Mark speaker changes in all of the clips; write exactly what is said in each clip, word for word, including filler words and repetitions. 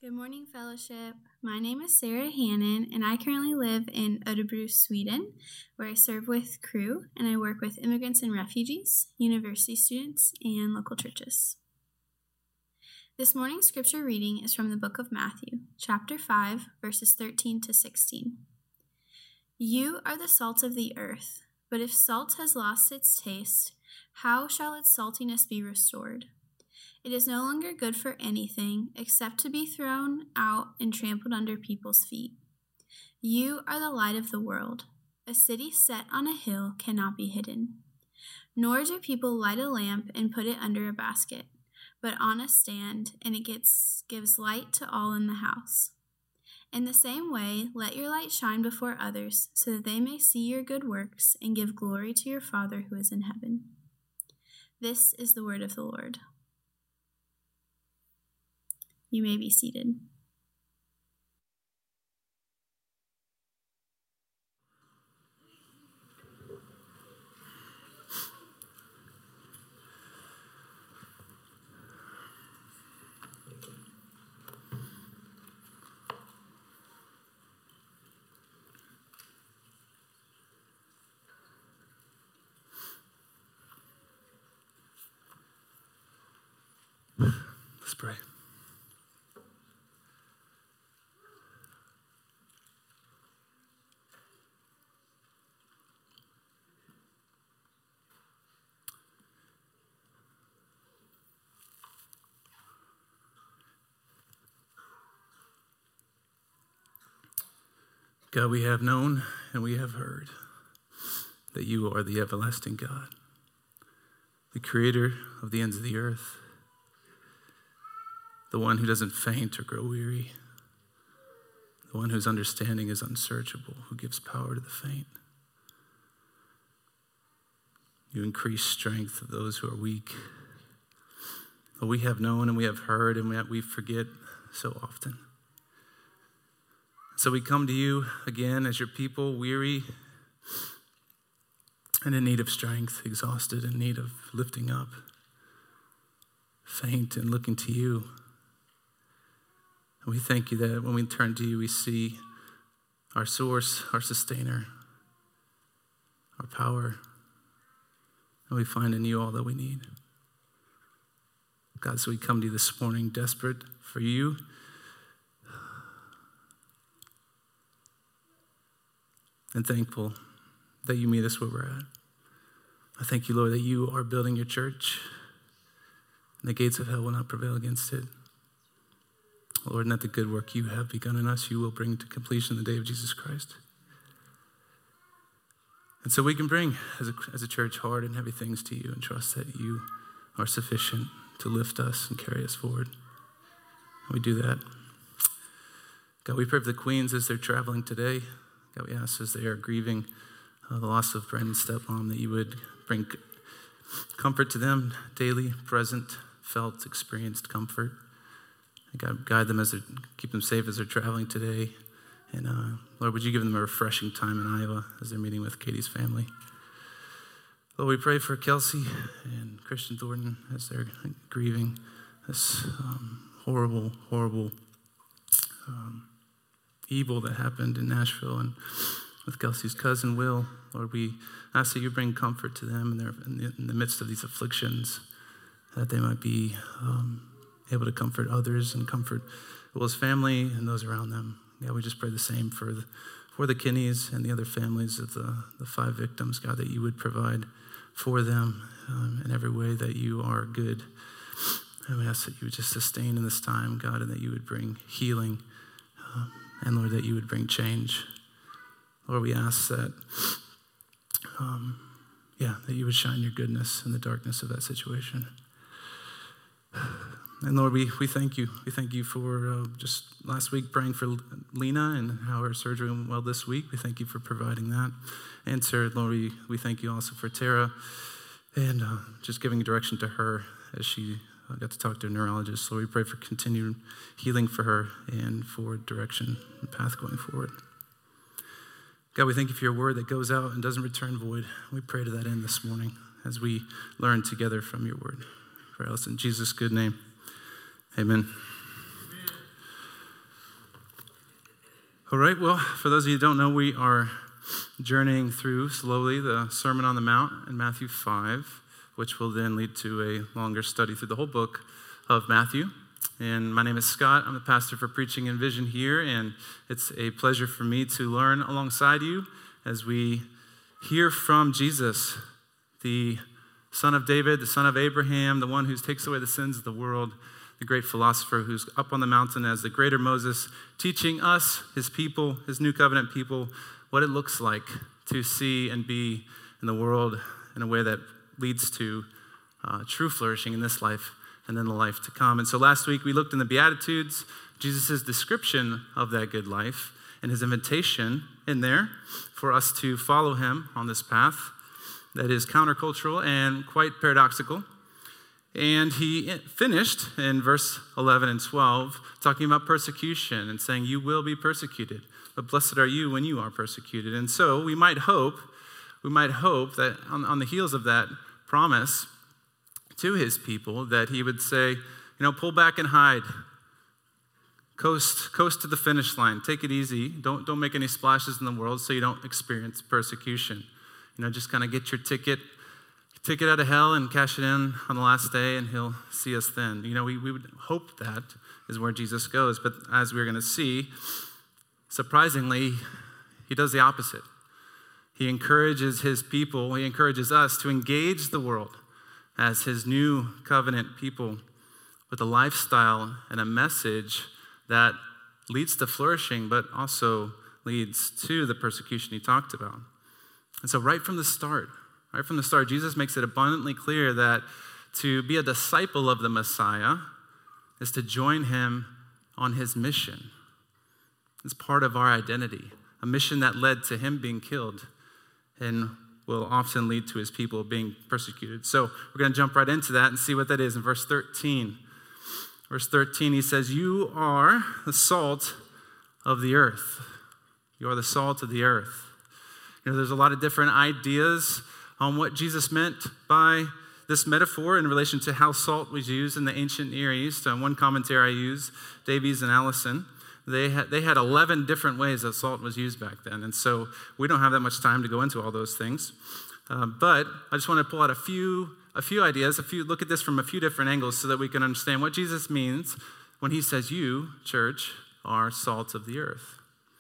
Speaker 1: Good morning, fellowship. My name is Sarah Hannon, and I currently live in Örebro, Sweden, where I serve with Crew, and I work with immigrants and refugees, university students, and local churches. This morning's scripture reading is from the book of Matthew, chapter five, verses thirteen to sixteen. You are the salt of the earth, but if salt has lost its taste, how shall its saltiness be restored? It is no longer good for anything except to be thrown out and trampled under people's feet. You are the light of the world. A city set on a hill cannot be hidden. Nor do people light a lamp and put it under a basket, but on a stand, and it gets, gives light to all in the house. In the same way, let your light shine before others, so that they may see your good works and give glory to your Father who is in heaven. This is the word of the Lord. You may be seated.
Speaker 2: Let's pray. God, we have known and we have heard that you are the everlasting God, the creator of the ends of the earth, the one who doesn't faint or grow weary, the one whose understanding is unsearchable, who gives power to the faint. You increase strength of those who are weak. But we have known and we have heard, and yet we forget so often. So we come to you again as your people, weary and in need of strength, exhausted, in need of lifting up, faint and looking to you. And we thank you that when we turn to you, we see our source, our sustainer, our power, and we find in you all that we need. God, so we come to you this morning desperate for you. And thankful that you meet us where we're at. I thank you, Lord, that you are building your church, and the gates of hell will not prevail against it. Lord, and that the good work you have begun in us, you will bring to completion the day of Jesus Christ. And so we can bring, as a, as a church, hard and heavy things to you and trust that you are sufficient to lift us and carry us forward. And we do that. God, we pray for the Queens as they're traveling today. God, we ask as they are grieving uh, the loss of Brandon's stepmom that you would bring comfort to them, daily, present, felt, experienced comfort. And God, guide them as they keep them safe as they're traveling today. And uh, Lord, would you give them a refreshing time in Iowa as they're meeting with Katie's family. Lord, we pray for Kelsey and Christian Thornton as they're grieving this um, horrible, horrible um, evil that happened in Nashville and with Kelsey's cousin, Will. Lord, we ask that you bring comfort to them in, their, in, the, in the midst of these afflictions, that they might be um, able to comfort others and comfort Will's family and those around them. Yeah, we just pray the same for the, for the Kinneys and the other families of the, the five victims, God, that you would provide for them um, in every way that you are good. And we ask that you would just sustain in this time, God, and that you would bring healing. Um, And Lord, that you would bring change. Lord, we ask that, um, yeah, that you would shine your goodness in the darkness of that situation. And Lord, we, we thank you. We thank you for uh, just last week praying for Lena and how her surgery went well this week. We thank you for providing that. And Sarah, Lord, we, we thank you also for Tara and uh, just giving direction to her as she I got to talk to a neurologist, so we pray for continued healing for her and for direction and path going forward. God, we thank you for your word that goes out and doesn't return void. We pray to that end this morning as we learn together from your word. Pray else in Jesus' good name. Amen. Amen. All right, well, for those of you who don't know, we are journeying through slowly the Sermon on the Mount in Matthew five, which will then lead to a longer study through the whole book of Matthew. And my name is Scott. I'm the pastor for Preaching and Vision here, and it's a pleasure for me to learn alongside you as we hear from Jesus, the Son of David, the Son of Abraham, the one who takes away the sins of the world, the great philosopher who's up on the mountain as the greater Moses, teaching us, his people, his new covenant people, what it looks like to see and be in the world in a way that leads to uh, true flourishing in this life and then the life to come. And so last week we looked in the Beatitudes, Jesus' description of that good life and his invitation in there for us to follow him on this path that is countercultural and quite paradoxical. And he finished in verse eleven and twelve talking about persecution and saying, you will be persecuted, but blessed are you when you are persecuted. And so we might hope, we might hope that on, on the heels of that promise to his people that he would say, you know, pull back and hide. Coast, coast to the finish line. Take it easy. Don't, don't make any splashes in the world so you don't experience persecution. You know, just kind of get your ticket Ticket out of hell and cash it in on the last day, and he'll see us then. You know, we, we would hope that is where Jesus goes. But as we're going to see, surprisingly, he does the opposite. He encourages his people, he encourages us to engage the world as his new covenant people with a lifestyle and a message that leads to flourishing, but also leads to the persecution he talked about. And so right from the start, Right from the start, Jesus makes it abundantly clear that to be a disciple of the Messiah is to join him on his mission. It's part of our identity, a mission that led to him being killed and will often lead to his people being persecuted. So we're going to jump right into that and see what that is in verse thirteen. Verse thirteen, he says, you are the salt of the earth. You are the salt of the earth. You know, there's a lot of different ideas on what Jesus meant by this metaphor in relation to how salt was used in the ancient Near East. Um, one commentary I use, Davies and Allison, they had, they had eleven different ways that salt was used back then. And so we don't have that much time to go into all those things. Uh, but I just want to pull out a few, a few ideas, a few, look at this from a few different angles so that we can understand what Jesus means when he says, you, church, are salt of the earth.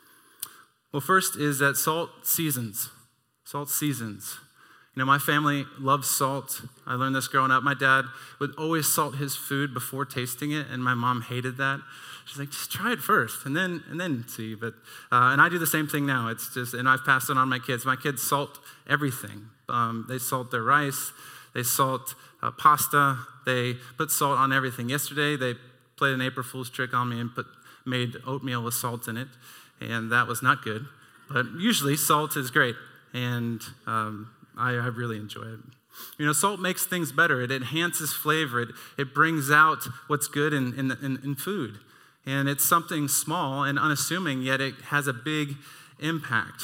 Speaker 2: Well, first is that salt seasons. Salt seasons. You know, my family loves salt. I learned this growing up. My dad would always salt his food before tasting it, and my mom hated that. She's like, just try it first, and then and then see. But uh, and I do the same thing now. It's just, and I've passed it on my kids. My kids salt everything. Um, they salt their rice. They salt uh, pasta. They put salt on everything. Yesterday, they played an April Fool's trick on me and put made oatmeal with salt in it, and that was not good. But usually, salt is great, and um, I, I really enjoy it. You know, salt makes things better. It enhances flavor. It, it brings out what's good in, in, in, in food. And it's something small and unassuming, yet it has a big impact.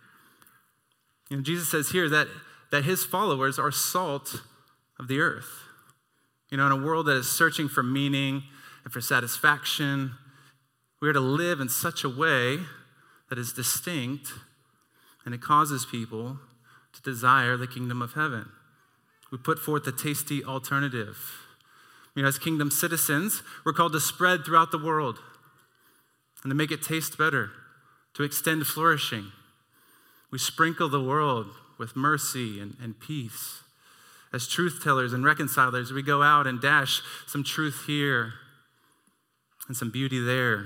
Speaker 2: You know, Jesus says here that, that his followers are salt of the earth. You know, in a world that is searching for meaning and for satisfaction, we are to live in such a way that is distinct, and it causes people to desire the kingdom of heaven. We put forth a tasty alternative. You know, as kingdom citizens, we're called to spread throughout the world and to make it taste better, to extend flourishing. We sprinkle the world with mercy and, and peace. As truth tellers and reconcilers, we go out and dash some truth here and some beauty there.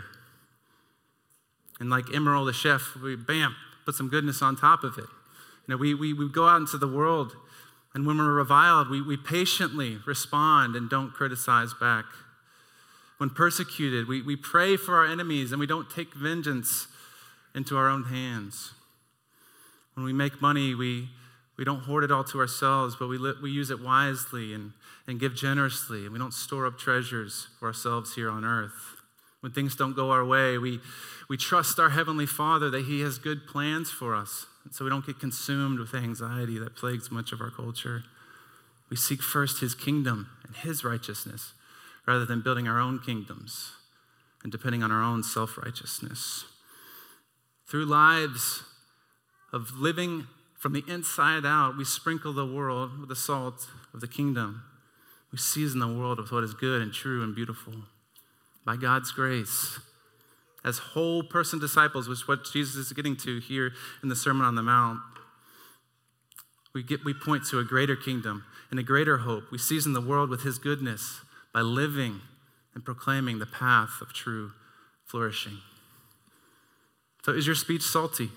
Speaker 2: And like Emerald the chef, we, bam, put some goodness on top of it. You know, we, we, we go out into the world, and when we're reviled, we, we patiently respond and don't criticize back. When persecuted, we, we pray for our enemies, and we don't take vengeance into our own hands. When we make money, we, we don't hoard it all to ourselves, but we, li- we use it wisely and, and give generously, and we don't store up treasures for ourselves here on earth. When things don't go our way, we, we trust our Heavenly Father that he has good plans for us, so we don't get consumed with anxiety that plagues much of our culture. We seek first his kingdom and his righteousness rather than building our own kingdoms and depending on our own self-righteousness. Through lives of living from the inside out, we sprinkle the world with the salt of the kingdom. We season the world with what is good and true and beautiful. By God's grace, as whole person disciples, which is what Jesus is getting to here in the Sermon on the Mount, we get we point to a greater kingdom and a greater hope. We season the world with his goodness by living and proclaiming the path of true flourishing. So is your speech salty?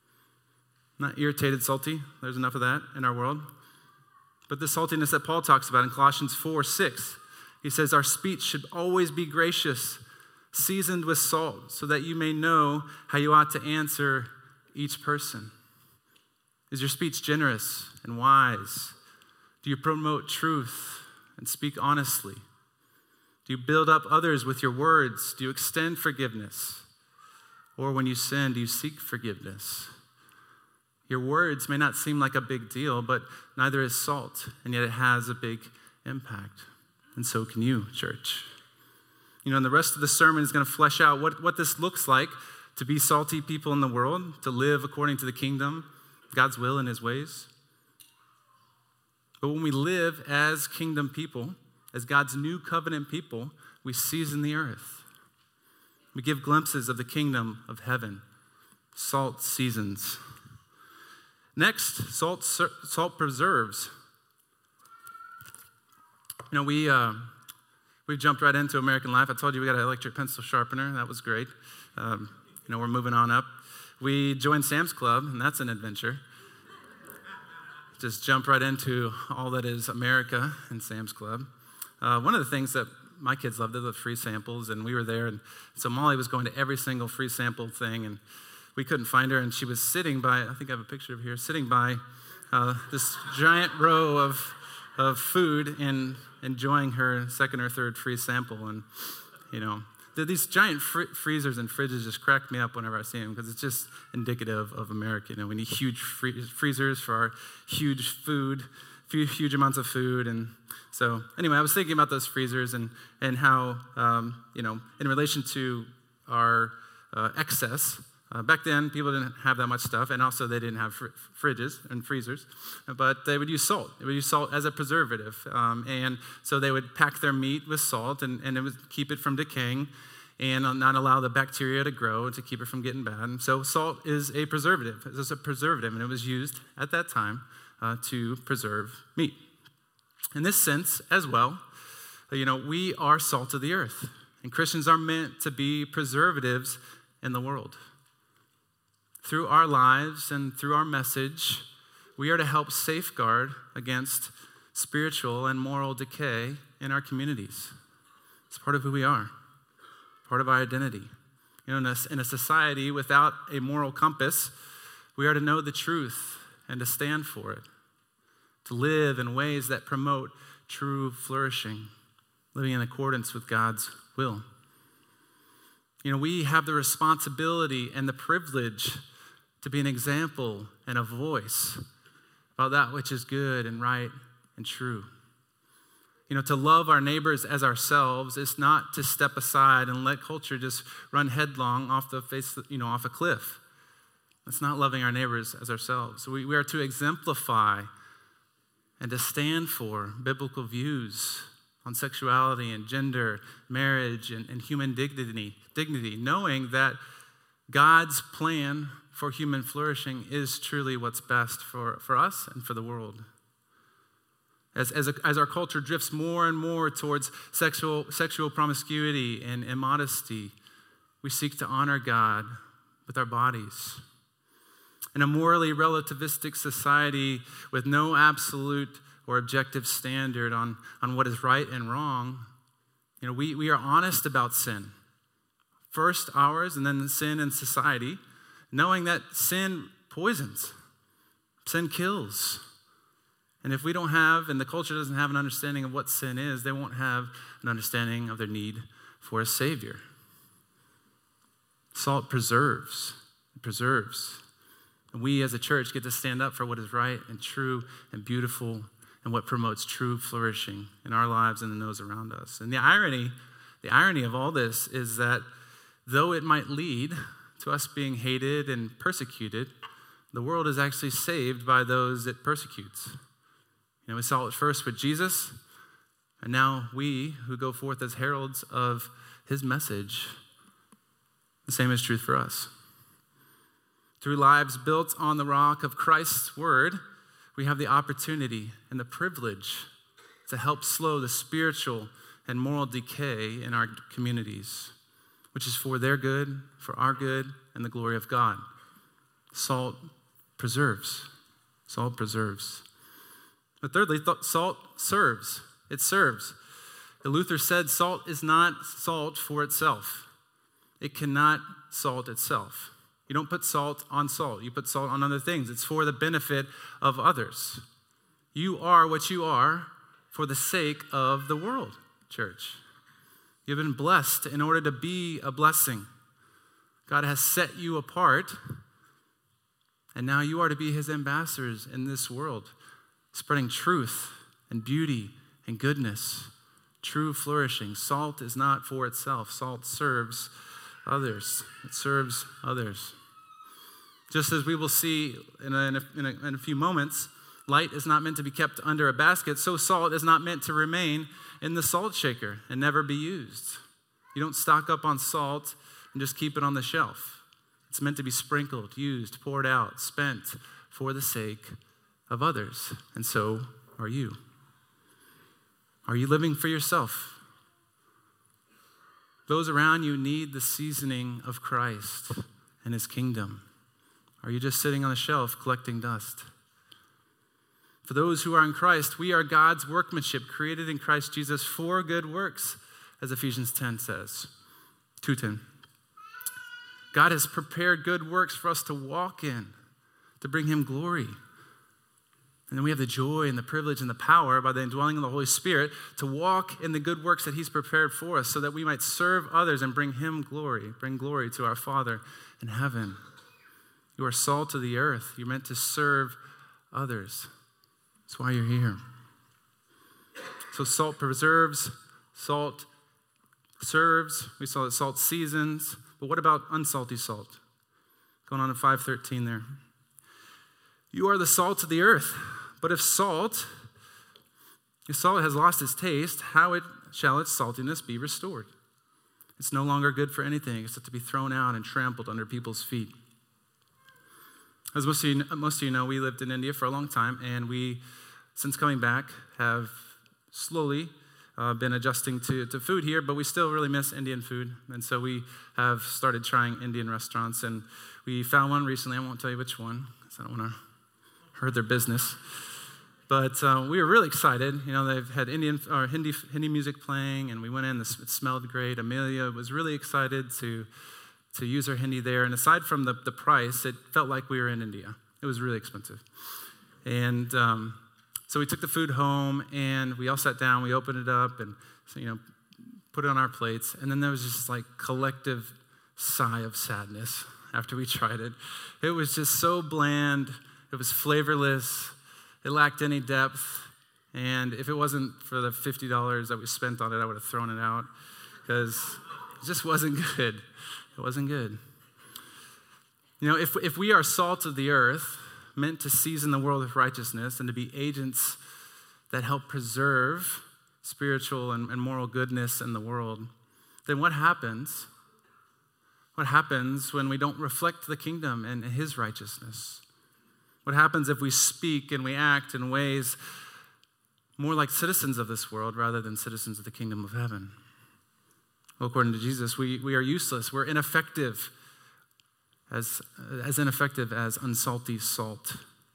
Speaker 2: Not irritated salty. There's enough of that in our world. But the saltiness that Paul talks about in Colossians four six, he says, our speech should always be gracious, seasoned with salt, so that you may know how you ought to answer each person. Is your speech generous and wise? Do you promote truth and speak honestly? Do you build up others with your words? Do you extend forgiveness? Or when you sin, do you seek forgiveness? Your words may not seem like a big deal, but neither is salt, and yet it has a big impact. And so can you, church. You know, and the rest of the sermon is going to flesh out what, what this looks like to be salty people in the world, to live according to the kingdom, God's will and his ways. But when we live as kingdom people, as God's new covenant people, we season the earth. We give glimpses of the kingdom of heaven. Salt seasons. Next, salt salt preserves. You know, we uh, we jumped right into American Life. I told you we got an electric pencil sharpener. That was great. Um, you know, we're moving on up. We joined Sam's Club, and that's an adventure. Just jump right into all that is America and Sam's Club. Uh, one of the things that my kids loved, they loved free samples, and we were there. And so Molly was going to every single free sample thing, and we couldn't find her, and she was sitting by, I think I have a picture of here, sitting by uh, this giant row of of food and enjoying her second or third free sample. And, you know, these giant fr- freezers and fridges just crack me up whenever I see them because it's just indicative of America. You know, we need huge free- freezers for our huge food, huge, huge amounts of food. And so, anyway, I was thinking about those freezers and, and how, um, you know, in relation to our uh, excess. Uh, back then, people didn't have that much stuff, and also they didn't have fr- fridges and freezers, but they would use salt. They would use salt as a preservative, um, and so they would pack their meat with salt, and, and it would keep it from decaying and not allow the bacteria to grow and to keep it from getting bad. And so salt is a preservative. It's a preservative, and it was used at that time uh, to preserve meat. In this sense, as well, you know, we are salt of the earth, and Christians are meant to be preservatives in the world. Through our lives and through our message, we are to help safeguard against spiritual and moral decay in our communities. It's part of who we are, part of our identity. You know, in a, in a society without a moral compass, we are to know the truth and to stand for it, to live in ways that promote true flourishing, living in accordance with God's will. You know, we have the responsibility and the privilege to be an example and a voice about that which is good and right and true. You know, to love our neighbors as ourselves is not to step aside and let culture just run headlong off the face, you know, off a cliff. That's not loving our neighbors as ourselves. We, we are to exemplify and to stand for biblical views on sexuality and gender, marriage, and, and human dignity, dignity, knowing that God's plan for human flourishing is truly what's best for, for us and for the world. As, as, a, as our culture drifts more and more towards sexual, sexual promiscuity and immodesty, we seek to honor God with our bodies. In a morally relativistic society with no absolute or objective standard on, on what is right and wrong, you know, we, we are honest about sin. First ours, and then sin in society, knowing that sin poisons, sin kills. And if we don't have, and the culture doesn't have an understanding of what sin is, they won't have an understanding of their need for a Savior. Salt preserves, it preserves. And we as a church get to stand up for what is right and true and beautiful and what promotes true flourishing in our lives and in those around us. And the irony, the irony of all this is that though it might lead to us being hated and persecuted, the world is actually saved by those it persecutes. You know, we saw it first with Jesus, and now we who go forth as heralds of his message, the same is true for us. Through lives built on the rock of Christ's word, we have the opportunity and the privilege to help slow the spiritual and moral decay in our communities, which is for their good, for our good, and the glory of God. Salt preserves. Salt preserves. But thirdly, th- salt serves. It serves. Luther said salt is not salt for itself. It cannot salt itself. You don't put salt on salt. You put salt on other things. It's for the benefit of others. You are what you are for the sake of the world, church. You've been blessed in order to be a blessing. God has set you apart, and now you are to be his ambassadors in this world, spreading truth and beauty and goodness, true flourishing. Salt is not for itself. Salt serves others. It serves others. Just as we will see in a, in, a, in, a, in a few moments, light is not meant to be kept under a basket, so salt is not meant to remain in the salt shaker and never be used. You don't stock up on salt and just keep it on the shelf. It's meant to be sprinkled, used, poured out, spent for the sake of others. And so are you. Are you living for yourself? Those around you need the seasoning of Christ and his kingdom. Are you just sitting on the shelf collecting dust? For those who are in Christ, we are God's workmanship, created in Christ Jesus for good works, as Ephesians ten says, two ten. God has prepared good works for us to walk in, to bring him glory. And then we have the joy and the privilege and the power by the indwelling of the Holy Spirit to walk in the good works that he's prepared for us so that we might serve others and bring him glory, bring glory to our Father in heaven. You are salt of the earth. You're meant to serve others. That's why you're here. So salt preserves, salt serves. We saw that salt seasons. But what about unsalty salt? Going on to five thirteen there. You are the salt of the earth. But if salt, if salt has lost its taste, how it shall its saltiness be restored? It's no longer good for anything except to be thrown out and trampled under people's feet. As most of you, most of you know, we lived in India for a long time, and we, since coming back, have slowly uh, been adjusting to, to food here, but we still really miss Indian food. And so we have started trying Indian restaurants, and we found one recently. I won't tell you which one, because I don't want to hurt their business. But uh, we were really excited. You know, they've had Indian or Hindi Hindi music playing, and we went in. It smelled great. Amelia was really excited to to use her Hindi there. And aside from the, the price, it felt like we were in India. It was really expensive. And um, so we took the food home, and we all sat down. We opened it up, and you know, put it on our plates. And then there was just like collective sigh of sadness after we tried it. It was just so bland. It was flavorless. It lacked any depth. And if it wasn't for the fifty dollars that we spent on it, I would have thrown it out because it just wasn't good. It wasn't good. You know, if, if we are salt of the earth, meant to season the world with righteousness and to be agents that help preserve spiritual and, and moral goodness in the world, then what happens? What happens when we don't reflect the kingdom and his righteousness? What happens if we speak and we act in ways more like citizens of this world rather than citizens of the kingdom of heaven? Well, according to Jesus, we, we are useless. We're ineffective, as, as ineffective as unsalty salt.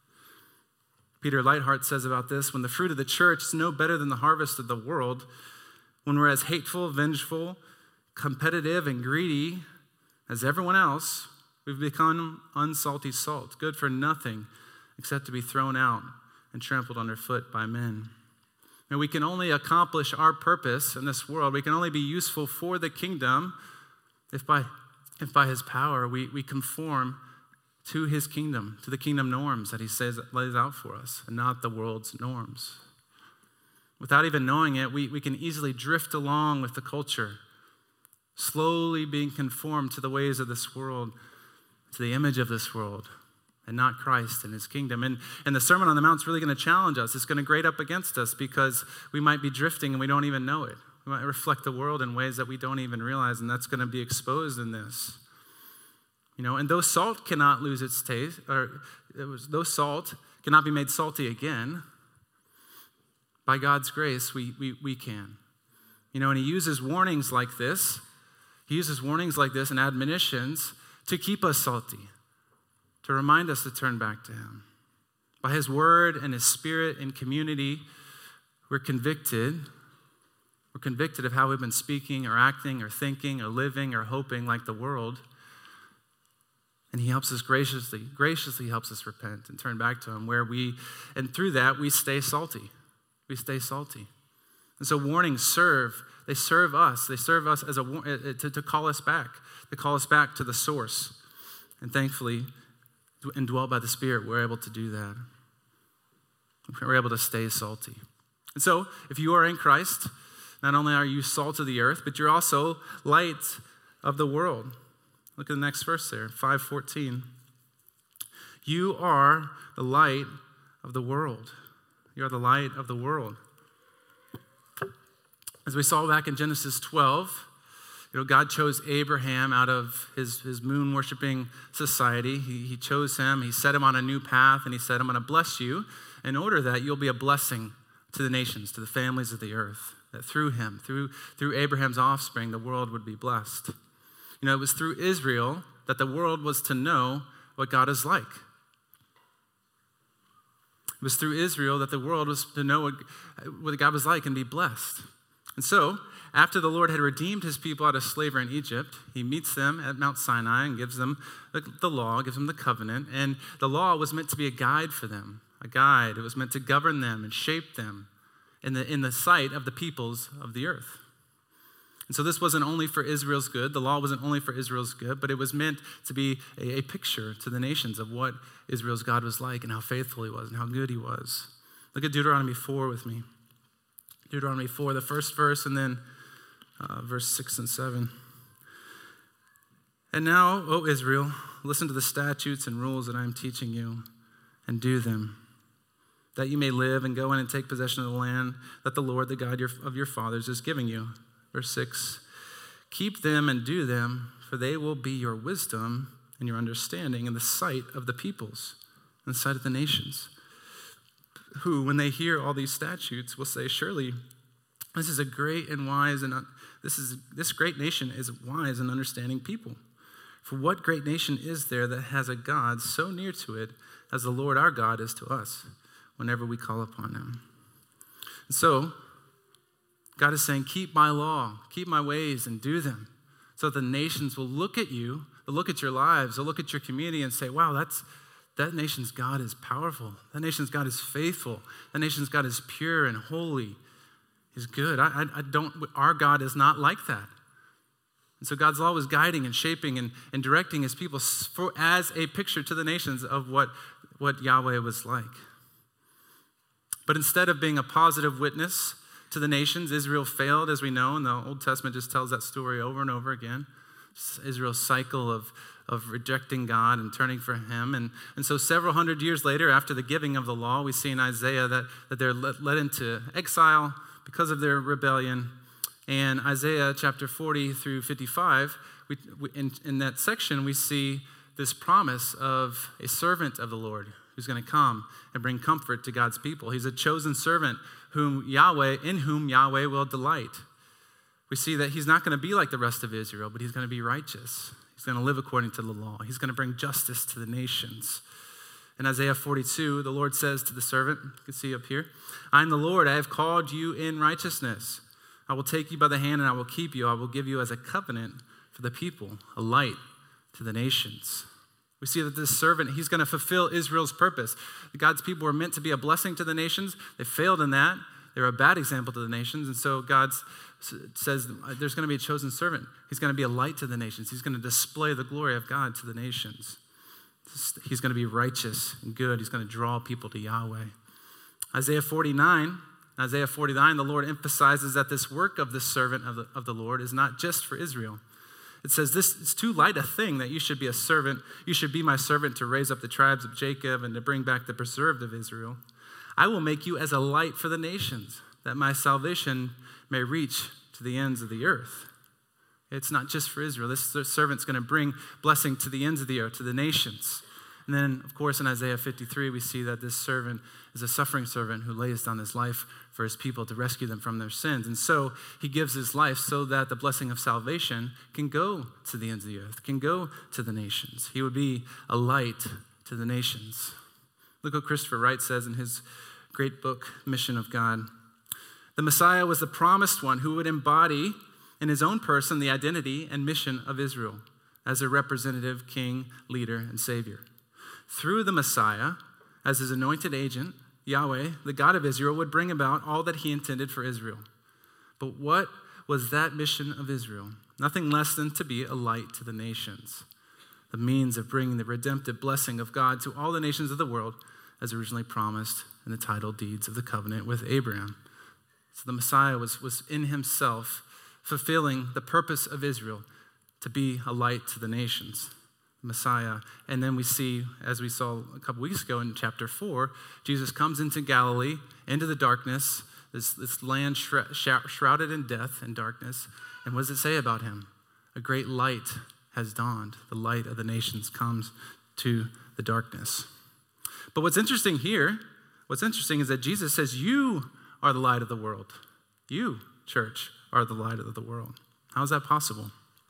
Speaker 2: Peter Leithart says about this, when the fruit of the church is no better than the harvest of the world, when we're as hateful, vengeful, competitive, and greedy as everyone else, we've become unsalty salt, good for nothing except to be thrown out and trampled underfoot by men. And we can only accomplish our purpose in this world. We can only be useful for the kingdom if by, if by his power we, we conform to his kingdom, to the kingdom norms that he says lays out for us, and not the world's norms. Without even knowing it, we, we can easily drift along with the culture, slowly being conformed to the ways of this world, to the image of this world and not Christ and his kingdom. And, and the Sermon on the Mount is really going to challenge us. It's going to grate up against us because we might be drifting and we don't even know it. We might reflect the world in ways that we don't even realize, and that's going to be exposed in this. You know, and though salt cannot lose its taste, or it was, though salt cannot be made salty again, by God's grace, we, we, we can. You know, and he uses warnings like this. He uses warnings like this and admonitions to keep us salty, to remind us to turn back to him. By his word and his spirit and community, we're convicted. We're convicted of how we've been speaking or acting or thinking or living or hoping like the world. And he helps us graciously, graciously helps us repent and turn back to him, where we, and through that, we stay salty. We stay salty. And so warnings serve, they serve us. They serve us as a to, to call us back, to call us back to the source. And thankfully, indwelt by the Spirit, we're able to do that. We're able to stay salty. And so, if you are in Christ, not only are you salt of the earth, but you're also light of the world. Look at the next verse there, five fourteen. You are the light of the world. You are the light of the world. As we saw back in Genesis twelve, you know, God chose Abraham out of his, his moon-worshiping society. He, he chose him. He set him on a new path, and he said, I'm going to bless you in order that you'll be a blessing to the nations, to the families of the earth, that through him, through, through Abraham's offspring, the world would be blessed. You know, it was through Israel that the world was to know what God is like. It was through Israel that the world was to know what, what God was like and be blessed. And so, after the Lord had redeemed his people out of slavery in Egypt, he meets them at Mount Sinai and gives them the, the law, gives them the covenant. And the law was meant to be a guide for them, a guide. It was meant to govern them and shape them in the, in the sight of the peoples of the earth. And so this wasn't only for Israel's good. The law wasn't only for Israel's good, but it was meant to be a, a picture to the nations of what Israel's God was like and how faithful he was and how good he was. Look at Deuteronomy four with me. Deuteronomy four, the first verse, and then uh, verse six and seven. And now, O Israel, listen to the statutes and rules that I am teaching you, and do them, that you may live and go in and take possession of the land that the Lord, the God of your fathers, is giving you. Verse six, keep them and do them, for they will be your wisdom and your understanding in the sight of the peoples, in the sight of the nations, who, when they hear all these statutes, will say, surely this is a great and wise, and this is this great nation is wise and understanding people. For what great nation is there that has a God so near to it as the Lord our God is to us whenever we call upon him? And so, God is saying, keep my law, keep my ways, and do them, so that the nations will look at you, they'll look at your lives, they'll look at your community and say, wow, that's that nation's God is powerful. That nation's God is faithful. That nation's God is pure and holy. He's good. I, I, I don't, our God is not like that. And so God's law was guiding and shaping and, and directing his people for, as a picture to the nations of what, what Yahweh was like. But instead of being a positive witness to the nations, Israel failed, as we know, and the Old Testament just tells that story over and over again. Israel's cycle of, of rejecting God and turning for him. And, and so several hundred years later, after the giving of the law, we see in Isaiah that, that they're led, led into exile because of their rebellion. And Isaiah chapter forty through fifty-five, we, we, in, in that section, we see this promise of a servant of the Lord who's going to come and bring comfort to God's people. He's a chosen servant whom Yahweh, in whom Yahweh will delight. We see that he's not going to be like the rest of Israel, but he's going to be righteous. He's going to live according to the law. He's going to bring justice to the nations. In Isaiah forty-two, the Lord says to the servant, you can see up here, I am the Lord, I have called you in righteousness. I will take you by the hand and I will keep you. I will give you as a covenant for the people, a light to the nations. We see that this servant, he's going to fulfill Israel's purpose. God's people were meant to be a blessing to the nations. They failed in that. They were a bad example to the nations. And so God says there's going to be a chosen servant. He's going to be a light to the nations. He's going to display the glory of God to the nations. He's going to be righteous and good. He's going to draw people to Yahweh. Isaiah forty-nine, Isaiah forty-nine, the Lord emphasizes that this work of this servant of the, of the Lord is not just for Israel. It says, this is too light a thing that you should be a servant. You should be my servant to raise up the tribes of Jacob and to bring back the preserved of Israel. I will make you as a light for the nations, that my salvation may reach to the ends of the earth. It's not just for Israel. This servant's going to bring blessing to the ends of the earth, to the nations. And then, of course, in Isaiah fifty-three, we see that this servant is a suffering servant who lays down his life for his people to rescue them from their sins. And so he gives his life so that the blessing of salvation can go to the ends of the earth, can go to the nations. He would be a light to the nations. Look what Christopher Wright says in his great book, Mission of God. The Messiah was the promised one who would embody in his own person the identity and mission of Israel as a representative king, leader, and savior. Through the Messiah, as his anointed agent, Yahweh, the God of Israel, would bring about all that he intended for Israel. But what was that mission of Israel? Nothing less than to be a light to the nations, the means of bringing the redemptive blessing of God to all the nations of the world as originally promised in the title deeds of the covenant with Abraham. So the Messiah was, was in himself fulfilling the purpose of Israel to be a light to the nations. Messiah. And then we see, as we saw a couple weeks ago in chapter four, Jesus comes into Galilee, into the darkness, this, this land shroud, shrouded in death and darkness. And what does it say about him? A great light has dawned. The light of the nations comes to the darkness. But what's interesting here, what's interesting is that Jesus says, you are the light of the world. You, church, are the light of the world. How is that possible?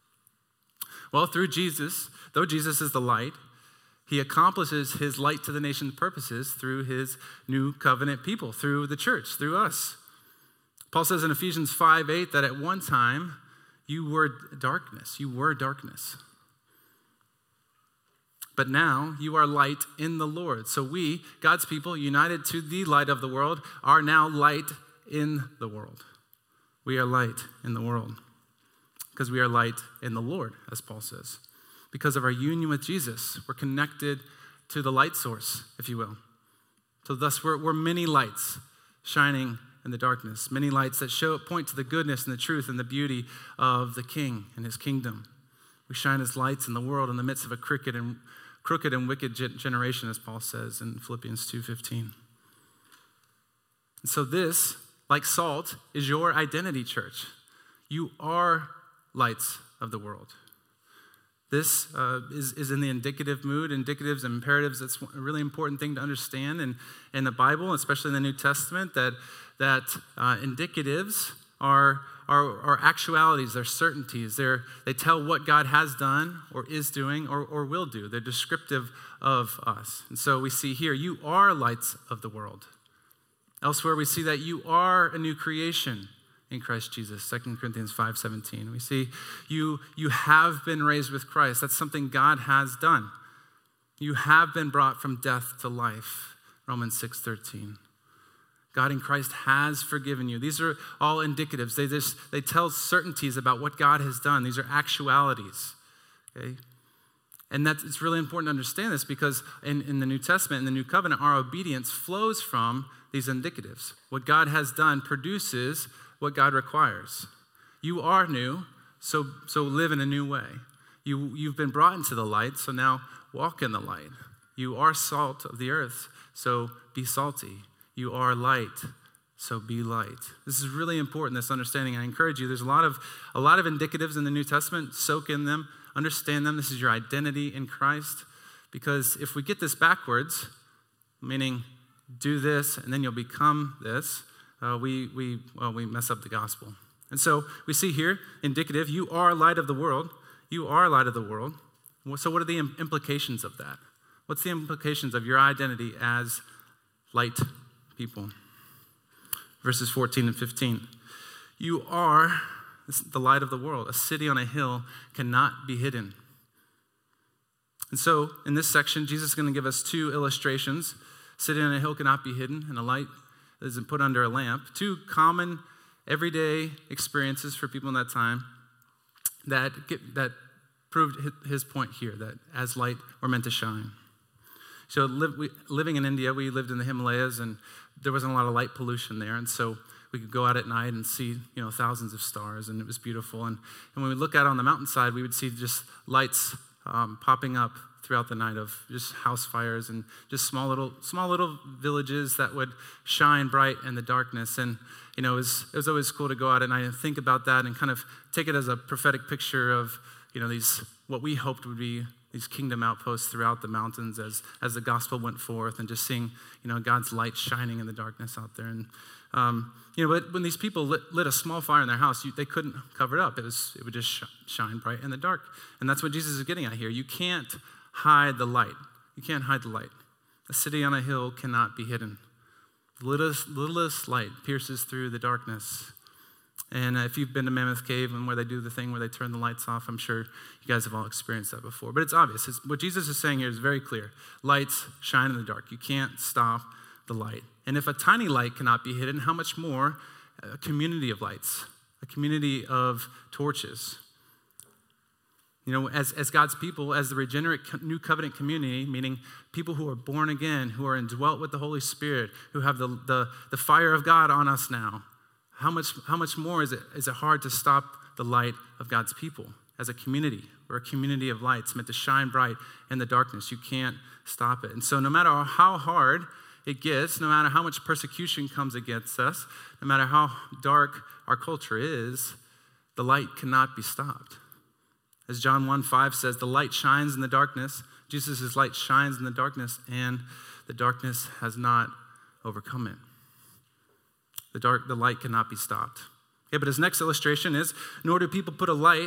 Speaker 2: Well, through Jesus, though Jesus is the light, he accomplishes his light to the nation's purposes through his new covenant people, through the church, through us. Paul says in Ephesians five eight that at one time you were darkness. You were darkness. But now you are light in the Lord. So we, God's people, united to the light of the world, are now light in the world. We are light in the world. Because we are light in the Lord, as Paul says. Because of our union with Jesus, we're connected to the light source, if you will. So thus we're, we're many lights shining in the darkness. Many lights that show, point to the goodness and the truth and the beauty of the King and his kingdom. We shine as lights in the world in the midst of a crooked and, crooked and wicked generation, as Paul says in Philippians two fifteen. And so this, like salt, is your identity, church. You are lights of the world. This uh, is, is in the indicative mood, indicatives and imperatives. That's a really important thing to understand in, in the Bible, especially in the New Testament, that, that uh, indicatives are, are, are actualities, they're certainties. They're, they tell what God has done or is doing or, or will do. They're descriptive of us. And so we see here, you are lights of the world. Elsewhere, we see that you are a new creation in Christ Jesus, Second Corinthians five seventeen. We see you, you have been raised with Christ. That's something God has done. You have been brought from death to life, Romans six thirteen. God in Christ has forgiven you. These are all indicatives. They just they tell certainties about what God has done. These are actualities. Okay? And that's, it's really important to understand this because in, in the New Testament, in the New Covenant, our obedience flows from these indicatives. What God has done produces what God requires. You are new, so, so live in a new way. You, you've been brought into the light, so now walk in the light. You are salt of the earth, so be salty. You are light, so be light. This is really important, this understanding. I encourage you, there's a lot of a lot of indicatives in the New Testament. Soak in them, understand them. This is your identity in Christ. Because if we get this backwards, meaning do this and then you'll become this, uh, we we well we mess up the gospel. And so we see here, indicative, you are light of the world. You are light of the world. So what are the implications of that? What's the implications of your identity as light people? Verses fourteen and fifteen. You are the light of the world. A city on a hill cannot be hidden. And so in this section, Jesus is going to give us two illustrations. City on a hill cannot be hidden, and a light isn't put under a lamp. Two common everyday experiences for people in that time that get, that proved his point here, that as light, we're meant to shine. So live, we, living in India, we lived in the Himalayas, and there wasn't a lot of light pollution there. And so we could go out at night and see, you know, thousands of stars, and it was beautiful. And, and when we look out on the mountainside, we would see just lights um, popping up throughout the night of just house fires and just small little small little villages that would shine bright in the darkness. And, you know, it was, it was always cool to go out at night and think about that and kind of take it as a prophetic picture of, you know, these, what we hoped would be these kingdom outposts throughout the mountains as, as the gospel went forth, and just seeing, you know, God's light shining in the darkness out there. And, um, you know, but when these people lit, lit a small fire in their house, you, they couldn't cover it up. It was, it would just sh- shine bright in the dark. And that's what Jesus is getting at here. You can't hide the light. You can't hide the light. A city on a hill cannot be hidden. The littlest, littlest light pierces through the darkness. And if you've been to Mammoth Cave and where they do the thing where they turn the lights off, I'm sure you guys have all experienced that before. But it's obvious. It's, what Jesus is saying here is very clear. Lights shine in the dark. You can't stop the light. And if a tiny light cannot be hidden, how much more a community of lights, a community of torches. You know, as, as God's people, as the regenerate new covenant community, meaning people who are born again, who are indwelt with the Holy Spirit, who have the, the, the fire of God on us now, how much, how much more is it, is it hard to stop the light of God's people as a community? We're a community of lights meant to shine bright in the darkness. You can't stop it. And so no matter how hard it gets, no matter how much persecution comes against us, no matter how dark our culture is, the light cannot be stopped. As John one five says, the light shines in the darkness. Jesus' light shines in the darkness, and the darkness has not overcome it. The dark, the light cannot be stopped. Okay, but his next illustration is, nor do people put a light,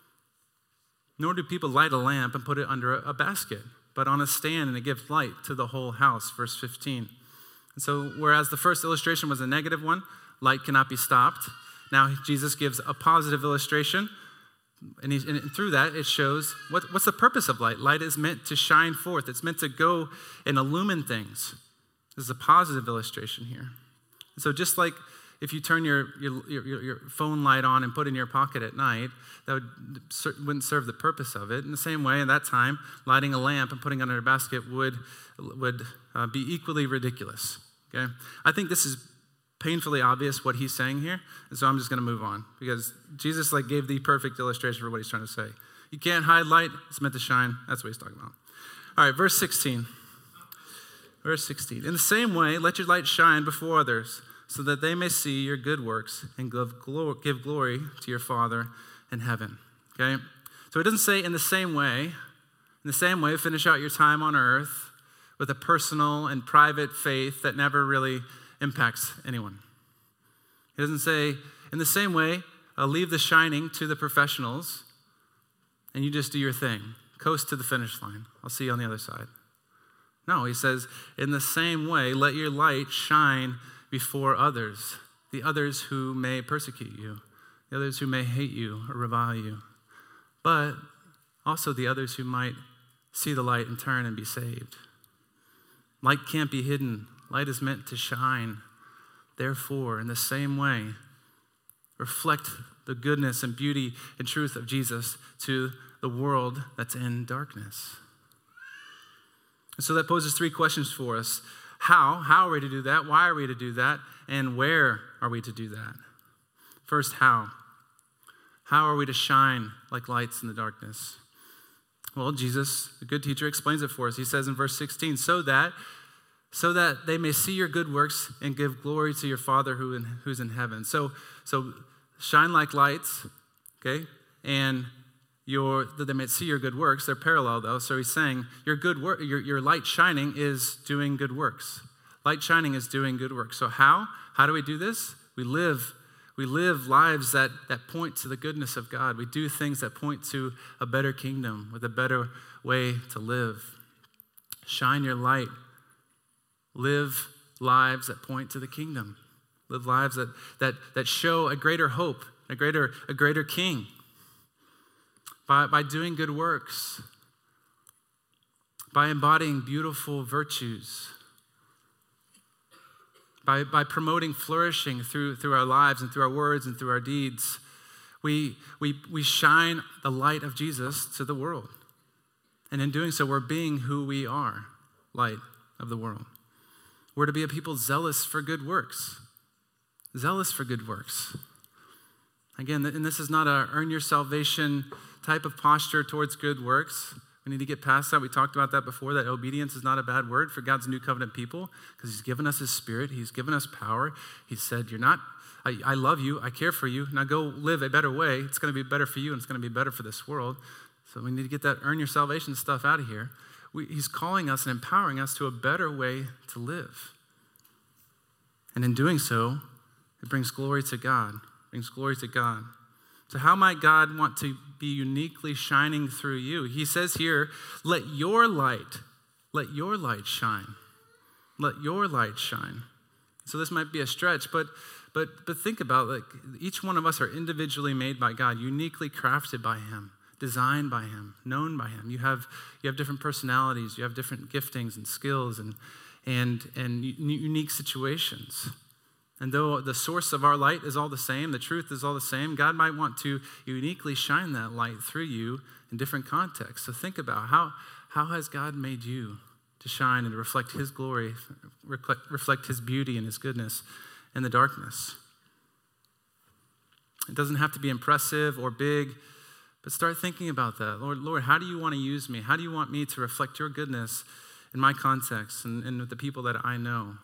Speaker 2: nor do people light a lamp and put it under a, a basket, but on a stand, and it gives light to the whole house, verse fifteen. And so whereas the first illustration was a negative one, light cannot be stopped, now Jesus gives a positive illustration. And, he's, and through that, it shows what, what's the purpose of light. Light is meant to shine forth. It's meant to go and illumine things. This is a positive illustration here. So just like if you turn your, your, your, your phone light on and put it in your pocket at night, that would, wouldn't serve the purpose of it. In the same way, at that time, lighting a lamp and putting it under a basket would, would uh, be equally ridiculous. Okay, I think this is painfully obvious what he's saying here, and so I'm just going to move on because Jesus like gave the perfect illustration for what he's trying to say. You can't hide light; it's meant to shine. That's what he's talking about. All right, verse sixteen. Verse sixteen. In the same way, let your light shine before others, so that they may see your good works and give glory, give glory to your Father in heaven. Okay, so it doesn't say in the same way. In the same way, finish out your time on earth with a personal and private faith that never really impacts anyone. It doesn't say, in the same way, uh, leave the shining to the professionals and you just do your thing. Coast to the finish line. I'll see you on the other side. No, he says, in the same way, let your light shine before others, the others who may persecute you, the others who may hate you or revile you, but also the others who might see the light and turn and be saved. Light can't be hidden. Light is meant to shine. Therefore, in the same way, reflect the goodness and beauty and truth of Jesus to the world that's in darkness. And so that poses three questions for us. How? How are we to do that? Why are we to do that? And where are we to do that? First, how? How are we to shine like lights in the darkness? Well, Jesus, the good teacher, explains it for us. He says in verse sixteen, so that so that they may see your good works and give glory to your Father who in, who's in heaven. So, so shine like lights, okay? And your that they may see your good works. They're parallel though. So he's saying your good work, your, your light shining is doing good works. Light shining is doing good works. So how? How do we do this? We live we live lives that, that point to the goodness of God. We do things that point to a better kingdom with a better way to live. Shine your light. Live lives that point to the kingdom. Live lives that that that show a greater hope, a greater a greater king. By by doing good works. By embodying beautiful virtues. By by promoting flourishing through through our lives and through our words and through our deeds. We we we shine the light of Jesus to the world. And in doing so, we're being who we are, light of the world. We're to be a people zealous for good works. zealous for good works. Again, and this is not a earn your salvation type of posture towards good works. We need to get past that. We talked about that before, that obedience is not a bad word for God's new covenant people because he's given us his spirit. He's given us power. He said, you're not, I, I love you. I care for you. Now go live a better way. It's going to be better for you and it's going to be better for this world. So we need to get that earn your salvation stuff out of here. We, he's calling us and empowering us to a better way to live. And in doing so, it brings glory to God. It brings glory to God. So how might God want to be uniquely shining through you? He says here, let your light, let your light shine. Let your light shine. So this might be a stretch, but but but think about like each one of us are individually made by God, uniquely crafted by him, designed by him, known by him. You have you have different personalities, you have different giftings and skills and and and unique situations. And though the source of our light is all the same, the truth is all the same, God might want to uniquely shine that light through you in different contexts. So think about how, how has God made you to shine and to reflect his glory, reflect, reflect his beauty and his goodness in the darkness. It doesn't have to be impressive or big, but start thinking about that. Lord, Lord, how do you want to use me? How do you want me to reflect your goodness in my context and, and with the people that I know?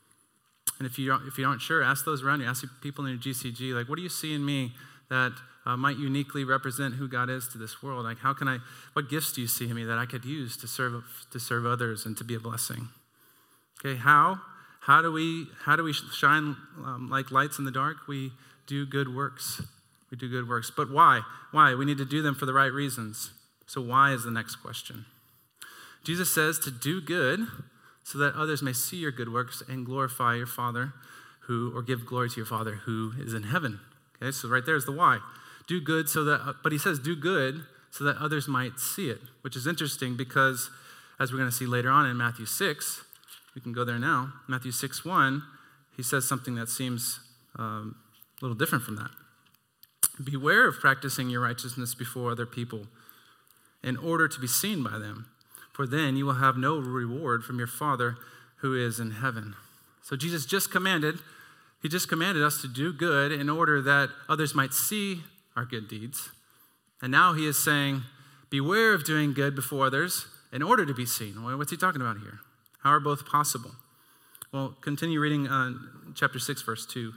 Speaker 2: And if you, if you aren't sure, ask those around you. Ask people in your G C G, like, what do you see in me that uh, might uniquely represent who God is to this world? Like, how can I, what gifts do you see in me that I could use to serve to serve others and to be a blessing? Okay, how? How do we, how do we shine um, like lights in the dark? We do good works. We do good works. But why? Why? We need to do them for the right reasons. So why is the next question. Jesus says to do good so that others may see your good works and glorify your Father who, or give glory to your Father who is in heaven. Okay, so right there is the why. Do good so that, but he says do good so that others might see it, which is interesting because as we're going to see later on in Matthew six, we can go there now, Matthew six one, he says something that seems um, a little different from that. Beware of practicing your righteousness before other people in order to be seen by them. For then you will have no reward from your Father who is in heaven. So Jesus just commanded, he just commanded us to do good in order that others might see our good deeds. And now he is saying, beware of doing good before others in order to be seen. Well, what's he talking about here? How are both possible? Well, continue reading uh, chapter six, verse two.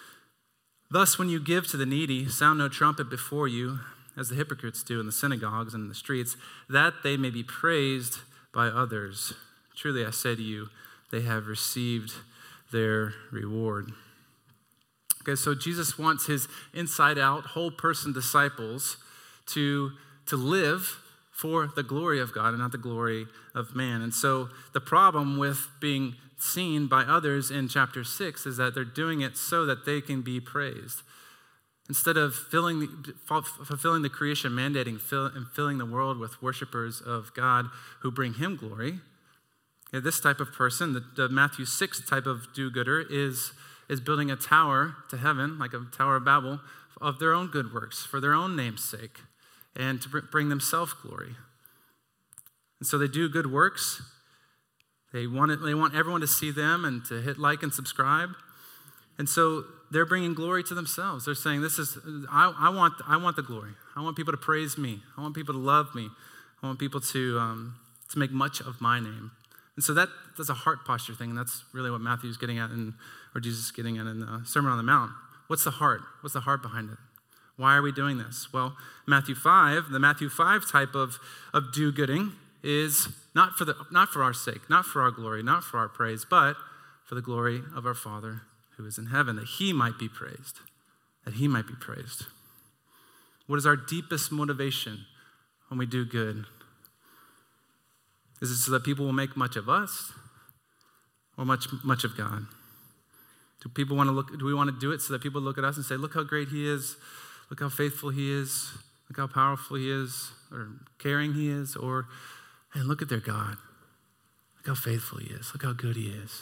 Speaker 2: Thus, when you give to the needy, sound no trumpet before you, as the hypocrites do in the synagogues and in the streets, that they may be praised by others. Truly, I say to you, they have received their reward. Okay, so Jesus wants his inside-out, whole-person disciples to, to live for the glory of God and not the glory of man. And so the problem with being seen by others in chapter six is that they're doing it so that they can be praised. Instead of filling the, fulfilling the creation mandating fill, and filling the world with worshipers of God who bring him glory, okay, this type of person, the, the Matthew six type of do-gooder, is, is building a tower to heaven, like a Tower of Babel, of their own good works, for their own name's sake, and to bring themselves glory. And so they do good works. They want it, they want everyone to see them and to hit like and subscribe. And so they're bringing glory to themselves. They're saying, "This is I, I want I want the glory. I want people to praise me. I want people to love me. I want people to um, to make much of my name." And so that that's a heart posture thing, and that's really what Matthew's getting at, in, or Jesus is getting at in the Sermon on the Mount. What's the heart? What's the heart behind it? Why are we doing this? Well, Matthew five, the Matthew five type of of do-gooding is not for the not for our sake, not for our glory, not for our praise, but for the glory of our Father who is in heaven, that he might be praised, that he might be praised. What is our deepest motivation when we do good? Is it so that people will make much of us or much much of God? Do people want to look, do we want to do it so that people look at us and say, look how great he is, look how faithful he is, look how powerful he is, or caring he is, or, hey, look at their God. Look how faithful he is, look how good he is.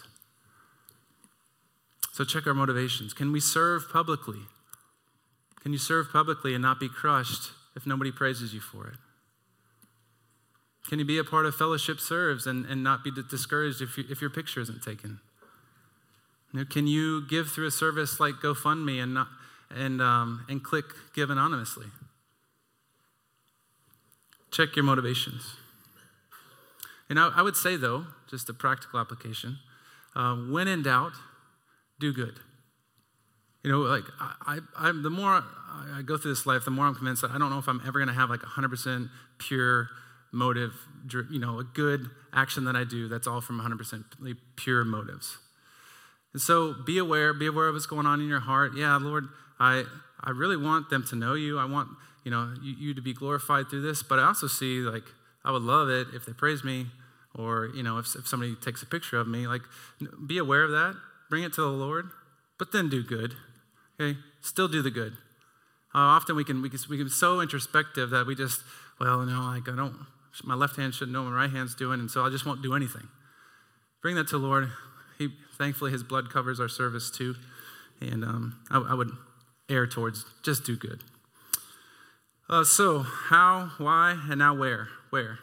Speaker 2: So check our motivations. Can we serve publicly? Can you serve publicly and not be crushed if nobody praises you for it? Can you be a part of Fellowship Serves and, and not be discouraged if, you, if your picture isn't taken? You know, can you give through a service like GoFundMe and not, and um, and click give anonymously? Check your motivations. And I, I would say, though, just a practical application, uh, when in doubt, do good. You know, like, I, I, I'm, the more I go through this life, the more I'm convinced that I don't know if I'm ever going to have like one hundred percent pure motive, you know, a good action that I do that's all from one hundred percent pure motives. And so be aware, be aware of what's going on in your heart. Yeah, Lord, I I really want them to know you. I want, you know, you, you to be glorified through this, but I also see, like, I would love it if they praise me, or, you know, if, if somebody takes a picture of me. Like, be aware of that, bring it to the Lord, but then do good, okay? Still do the good. Uh, often we can, we can we can be so introspective that we just, well, no, like, I don't, my left hand shouldn't know what my right hand's doing, and so I just won't do anything. Bring that to the Lord. He, thankfully, his blood covers our service too, and um, I, I would err towards just do good. Uh, so, how, why, and now where? Where?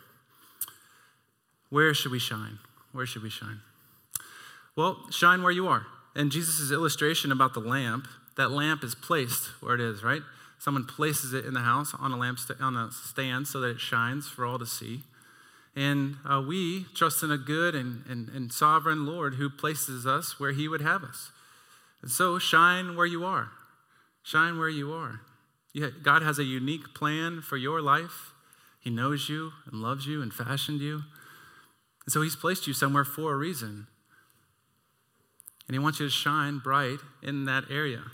Speaker 2: Where should we shine? Where should we shine? Well, shine where you are. And Jesus' illustration about the lamp, that lamp is placed where it is, right? Someone places it in the house on a lamp st- on a stand so that it shines for all to see. And uh, we trust in a good and, and, and sovereign Lord who places us where he would have us. And so shine where you are. Shine where you are. Yeah, God has a unique plan for your life. He knows you and loves you and fashioned you. And so he's placed you somewhere for a reason. And he wants you to shine bright in that area.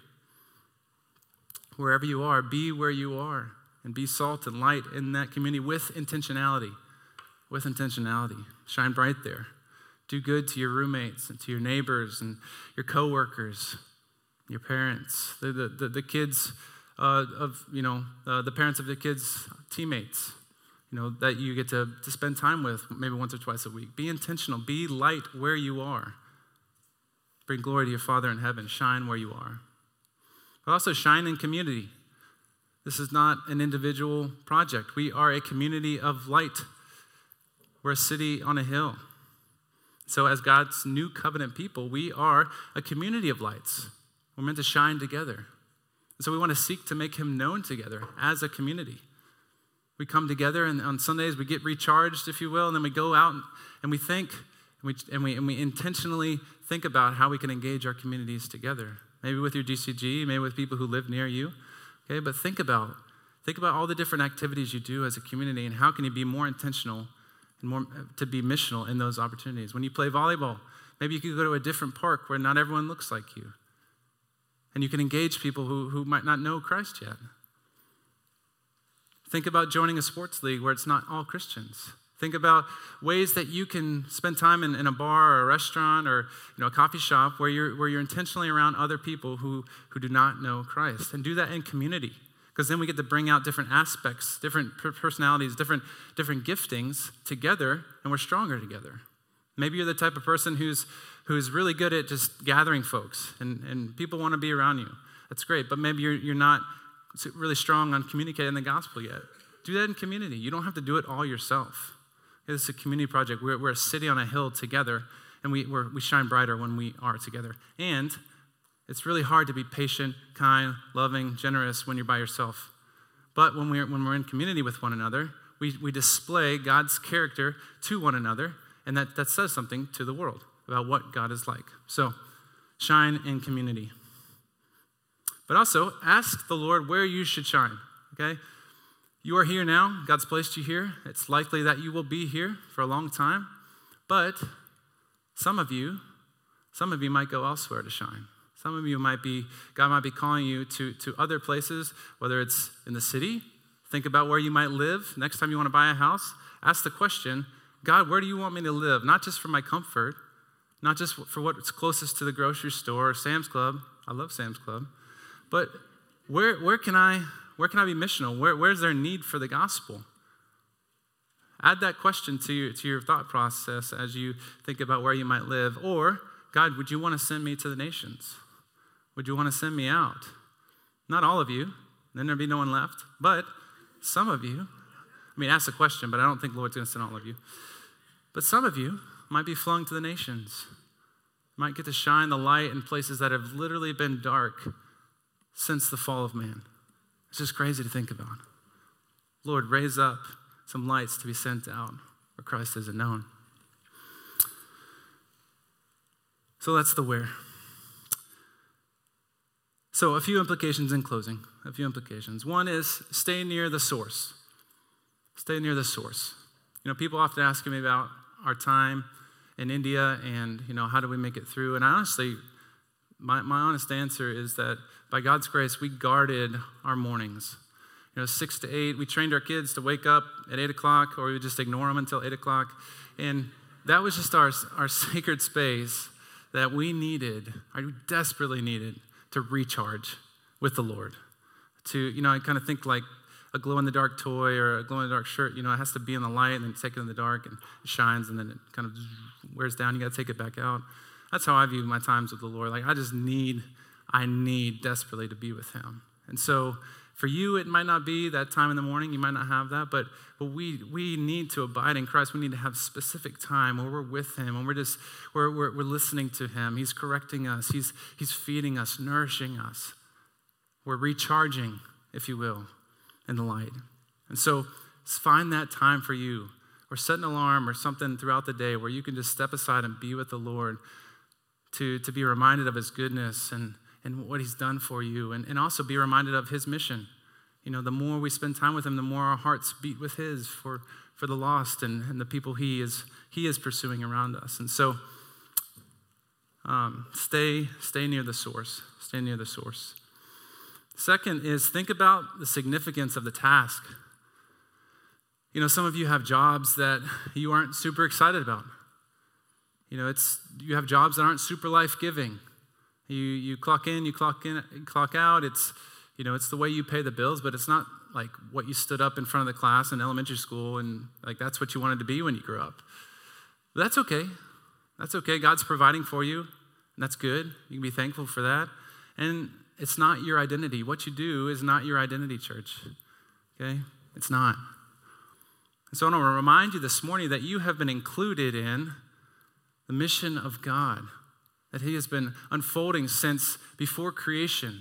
Speaker 2: Wherever you are, be where you are and be salt and light in that community with intentionality. With intentionality. Shine bright there. Do good to your roommates and to your neighbors and your coworkers, your parents, the the, the, the kids uh, of, you know, uh, the parents of the kids' teammates, you know, that you get to, to spend time with maybe once or twice a week. Be intentional. Be light where you are. Bring glory to your Father in heaven. Shine where you are. But also shine in community. This is not an individual project. We are a community of light. We're a city on a hill. So as God's new covenant people, we are a community of lights. We're meant to shine together. And so we want to seek to make him known together as a community. We come together, and on Sundays we get recharged, if you will, and then we go out and, and we think, and we, and, we, and we intentionally think about how we can engage our communities together. Maybe with your D C G, maybe with people who live near you. Okay, but think about, think about all the different activities you do as a community, and how can you be more intentional and more to be missional in those opportunities. When you play volleyball, maybe you could go to a different park where not everyone looks like you. And you can engage people who, who might not know Christ yet. Think about joining a sports league where it's not all Christians. Think about ways that you can spend time in, in a bar or a restaurant or, you know, a coffee shop where you're where you're intentionally around other people who, who do not know Christ. And do that in community. Because then we get to bring out different aspects, different personalities, different different giftings together, and we're stronger together. Maybe you're the type of person who's who's really good at just gathering folks, and, and people want to be around you. That's great, but maybe you're you're not really strong on communicating the gospel yet. Do that in community. You don't have to do it all yourself. This is a community project. We're, we're a city on a hill together, and we we're, we shine brighter when we are together. And it's really hard to be patient, kind, loving, generous when you're by yourself. But when we're when we're in community with one another, we, we display God's character to one another, and that, that says something to the world about what God is like. So, shine in community. But also, ask the Lord where you should shine, okay? You are here now. God's placed you here. It's likely that you will be here for a long time. But some of you, some of you might go elsewhere to shine. Some of you might be, God might be calling you to, to other places, whether it's in the city. Think about where you might live. Next time you want to buy a house, ask the question, God, where do you want me to live? Not just for my comfort, not just for what's closest to the grocery store or Sam's Club. I love Sam's Club. But where where can I where can I be missional? Where where's there need for the gospel? Add that question to your, to your thought process as you think about where you might live. Or, God, would you want to send me to the nations? Would you want to send me out? Not all of you. Then there'd be no one left. But some of you, I mean, ask the question, but I don't think the Lord's going to send all of you. But some of you might be flung to the nations. We might get to shine the light in places that have literally been dark since the fall of man. It's just crazy to think about. Lord, raise up some lights to be sent out where Christ isn't known. So that's the where. So a few implications in closing, a few implications. One is stay near the source. Stay near the source. You know, people often ask me about our time in India and, you know, how do we make it through? And I honestly, my, my honest answer is that by God's grace, we guarded our mornings. You know, six to eight, we trained our kids to wake up at eight o'clock, or we would just ignore them until eight o'clock. And that was just our, our sacred space that we needed, I desperately needed to recharge with the Lord. To, you know, I kind of think like a glow-in-the-dark toy or a glow-in-the-dark shirt, you know, it has to be in the light and then take it in the dark and it shines and then it kind of wears down. You got to take it back out. That's how I view my times with the Lord. Like, I just need, I need desperately to be with him. And so for you, it might not be that time in the morning. You might not have that, but but we we need to abide in Christ. We need to have specific time where we're with him and we're just we're we're, we're listening to him. He's correcting us. He's he's feeding us, nourishing us. We're recharging, if you will, in the light. And so find that time for you, or set an alarm or something throughout the day where you can just step aside and be with the Lord to to be reminded of his goodness and and what he's done for you, and, and also be reminded of his mission. You know, the more we spend time with him, the more our hearts beat with his for, for the lost and, and the people he is he is pursuing around us. And so um, stay, stay near the source. Stay near the source. Second is think about the significance of the task. You know, some of you have jobs that you aren't super excited about. You know, it's you have jobs that aren't super life-giving. You you clock in, you clock in, clock out. It's, you know, it's the way you pay the bills, but it's not like what you stood up in front of the class in elementary school and like that's what you wanted to be when you grew up. But that's okay. That's okay. God's providing for you, and that's good. You can be thankful for that. And it's not your identity. What you do is not your identity, church. Okay? It's not. And so I want to remind you this morning that you have been included in the mission of God that he has been unfolding since before creation.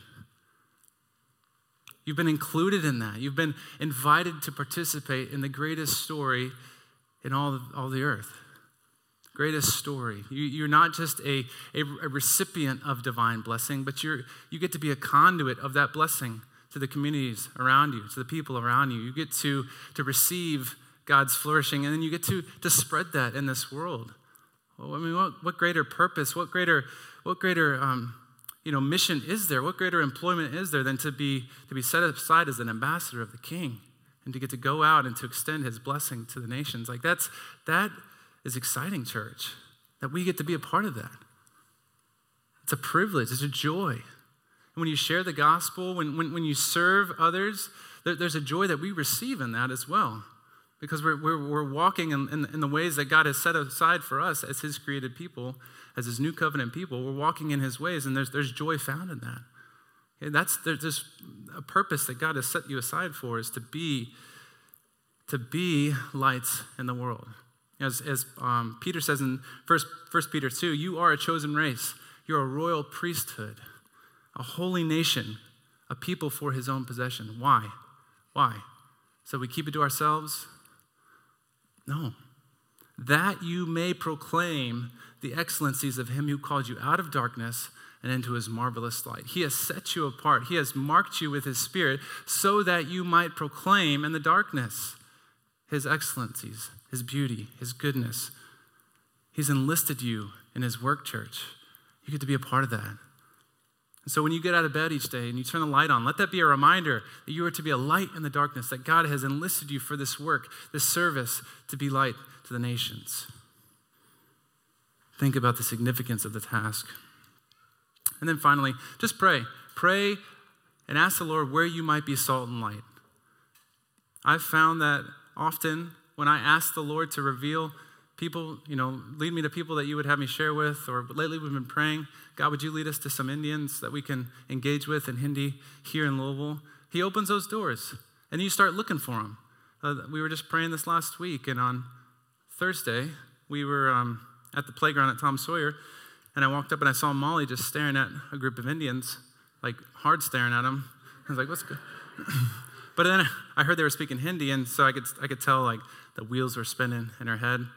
Speaker 2: You've been included in that. You've been invited to participate in the greatest story in all of, all the earth. Greatest story. You, you're not just a, a, a recipient of divine blessing, but you're you get to be a conduit of that blessing to the communities around you, to the people around you. You get to, to receive God's flourishing, and then you get to, to spread that in this world. Well, I mean, what, what greater purpose, what greater, what greater, um, you know, mission is there? What greater employment is there than to be to be set aside as an ambassador of the King and to get to go out and to extend his blessing to the nations? Like that's that is exciting, church. That we get to be a part of that. It's a privilege. It's a joy. And when you share the gospel, when when, when you serve others, there, there's a joy that we receive in that as well. Because we're, we're, we're walking in, in, in the ways that God has set aside for us as his created people, as his new covenant people. We're walking in his ways, and there's, there's joy found in that. Okay, that's there's just a purpose that God has set you aside for, is to be, to be lights in the world. As, as um, Peter says in First Peter two, you are a chosen race. You're a royal priesthood, a holy nation, a people for his own possession. Why? Why? So we keep it to ourselves? No. That you may proclaim the excellencies of him who called you out of darkness and into his marvelous light. He has set you apart. He has marked you with his Spirit so that you might proclaim in the darkness his excellencies, his beauty, his goodness. He's enlisted you in his work, church. You get to be a part of that. And so when you get out of bed each day and you turn the light on, let that be a reminder that you are to be a light in the darkness, that God has enlisted you for this work, this service, to be light to the nations. Think about the significance of the task. And then finally, just pray. Pray and ask the Lord where you might be salt and light. I've found that often when I ask the Lord to reveal people, you know, lead me to people that you would have me share with, or lately we've been praying, God, would you lead us to some Indians that we can engage with in Hindi here in Louisville? He opens those doors, and you start looking for them. Uh, we were just praying this last week, and on Thursday, we were um, at the playground at Tom Sawyer, and I walked up and I saw Molly just staring at a group of Indians, like hard staring at them. I was like, what's good? But then I heard they were speaking Hindi, and so I could I could tell like the wheels were spinning in her head.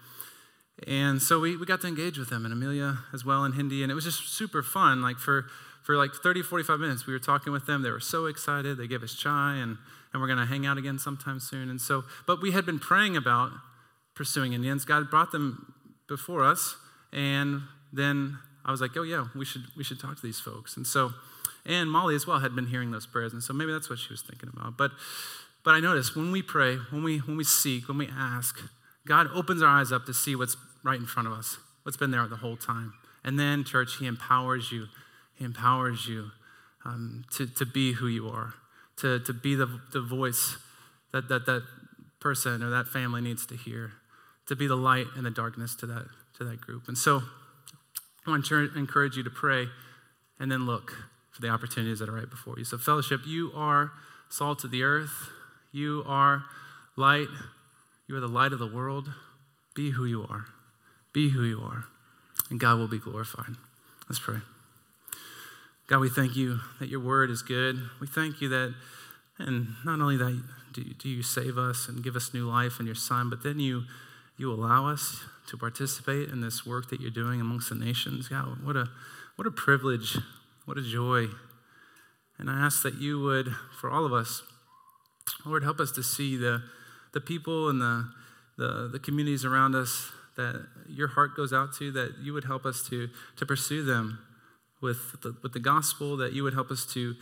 Speaker 2: And so we, we got to engage with them, and Amelia as well in Hindi, and it was just super fun. Like for, for like thirty, forty-five minutes, we were talking with them. They were so excited. They gave us chai, and, and we're going to hang out again sometime soon. And so, but we had been praying about pursuing Indians. God brought them before us, and then I was like, oh yeah, we should we should talk to these folks. And so, and Molly as well had been hearing those prayers, and so maybe that's what she was thinking about. But but I noticed when we pray, when we when we seek, when we ask, God opens our eyes up to see what's right in front of us, what's been there the whole time. And then, church, he empowers you. He empowers you um, to, to be who you are, to, to be the, the voice that, that that person or that family needs to hear, to be the light in the darkness to that, to that group. And so I want to encourage you to pray and then look for the opportunities that are right before you. So fellowship, you are salt of the earth. You are light. You are the light of the world. Be who you are. Be who you are, and God will be glorified. Let's pray. God, we thank you that your word is good. We thank you that, and not only that do you, do you save us and give us new life in your Son, but then you you allow us to participate in this work that you're doing amongst the nations. God, what a what a privilege, what a joy. And I ask that you would, for all of us, Lord, help us to see the the people and the the, the communities around us that your heart goes out to, that you would help us to, to pursue them with the, with the gospel, that you would help us to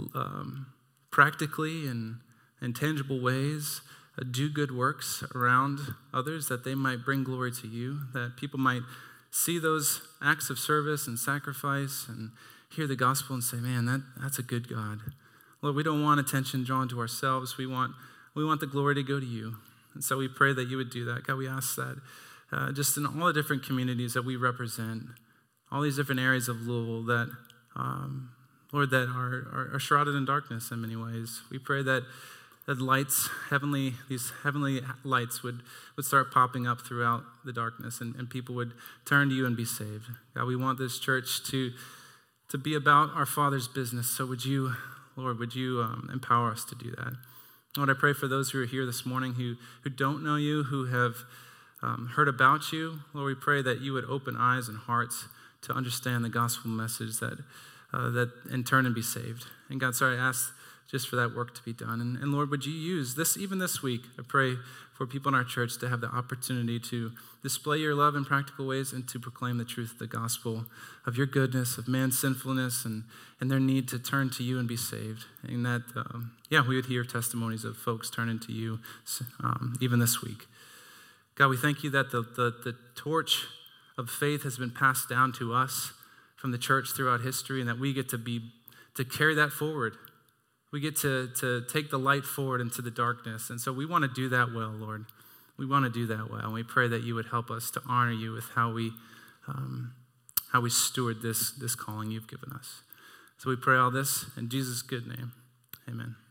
Speaker 2: um, practically and in tangible ways uh, do good works around others, that they might bring glory to you, that people might see those acts of service and sacrifice and hear the gospel and say, man, that, that's a good God. Lord, we don't want attention drawn to ourselves. We want, we want the glory to go to you. And so we pray that you would do that. God, we ask that Uh, just in all the different communities that we represent, all these different areas of Louisville that, um, Lord, that are, are, are shrouded in darkness in many ways. We pray that that lights, heavenly, these heavenly lights would, would start popping up throughout the darkness, and, and people would turn to you and be saved. God, we want this church to, to be about our Father's business. So would you, Lord, would you um, empower us to do that? Lord, I pray for those who are here this morning who, who don't know you, who have Um, heard about you. Lord, we pray that you would open eyes and hearts to understand the gospel message, that uh, that in turn and be saved. And God, sorry, I ask just for that work to be done. And, and Lord, would you use this, even this week, I pray for people in our church to have the opportunity to display your love in practical ways and to proclaim the truth of the gospel, of your goodness, of man's sinfulness, and, and their need to turn to you and be saved. And that, um, yeah, we would hear testimonies of folks turning to you um, even this week. God, we thank you that the, the, the torch of faith has been passed down to us from the church throughout history, and that we get to be to carry that forward. We get to, to take the light forward into the darkness. And so we want to do that well, Lord. We want to do that well. And we pray that you would help us to honor you with how we um, how we steward this, this calling you've given us. So we pray all this in Jesus' good name. Amen.